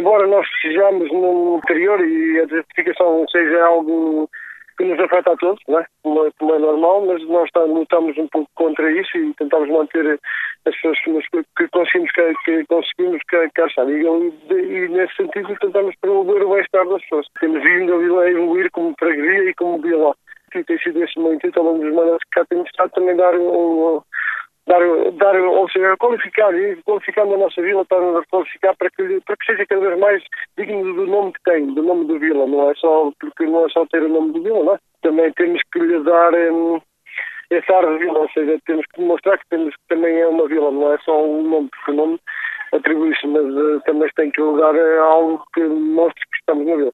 embora nós estejamos no interior e a desertificação seja algo que nos afeta a todos, não é? Como é normal, mas nós lutamos um pouco contra isso e tentamos manter as pessoas que conseguimos cá estar. E nesse sentido tentamos promover o bem-estar das pessoas. Temos vindo a evoluir como freguesia e como vila. E tem sido esse meu intuito ao longo dos mandatos que cá temos estado também ou seja, qualificando a nossa vila, para qualificar para que seja cada vez mais digno do nome que tem, do nome de vila, porque não é só ter o nome de vila, não é? Também temos que lhe dar esse ar de vila, ou seja, temos que mostrar que também é uma vila, não é só um nome, porque o nome atribui-se, mas também tem que dar algo que mostre que estamos na vila.